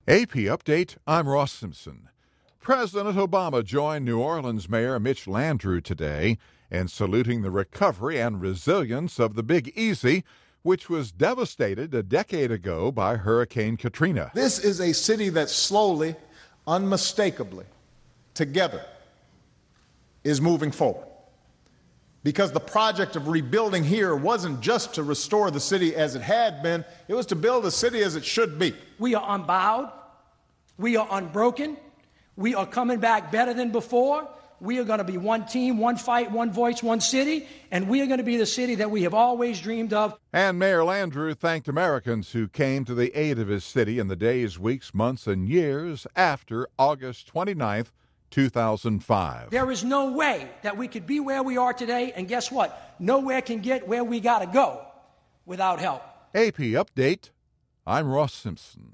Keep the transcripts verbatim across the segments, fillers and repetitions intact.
A P Update, I'm Ross Simpson. President Obama joined New Orleans Mayor Mitch Landrieu today in saluting the recovery and resilience of the Big Easy, which was devastated a decade ago by Hurricane Katrina. This is a city that slowly, unmistakably, together, is moving forward. Because the project of rebuilding here wasn't just to restore the city as it had been, it was to build a city as it should be. We are unbowed. We are unbroken. We are coming back better than before. We are going to be one team, one fight, one voice, one city, and we are going to be the city that we have always dreamed of. And Mayor Landrieu thanked Americans who came to the aid of his city in the days, weeks, months, and years after August twenty-ninth, two thousand five. There is no way that we could be where we are today, and guess what? Nowhere can get where we got to go without help. A P Update, I'm Ross Simpson.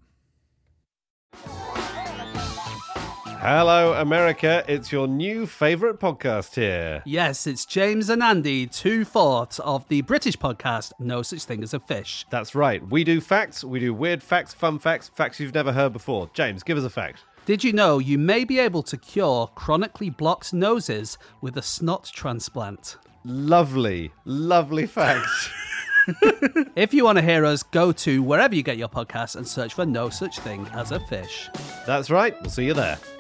Hello, America. It's your new favourite podcast here. Yes, it's James and Andy, two-fourths of the British podcast No Such Thing as a Fish. That's right. We do facts, we do weird facts, fun facts, facts you've never heard before. James, give us a fact. Did you know you may be able to cure chronically blocked noses with a snot transplant? Lovely, lovely fact. If you want to hear us, go to wherever you get your podcasts and search for No Such Thing as a Fish. That's right. We'll see you there.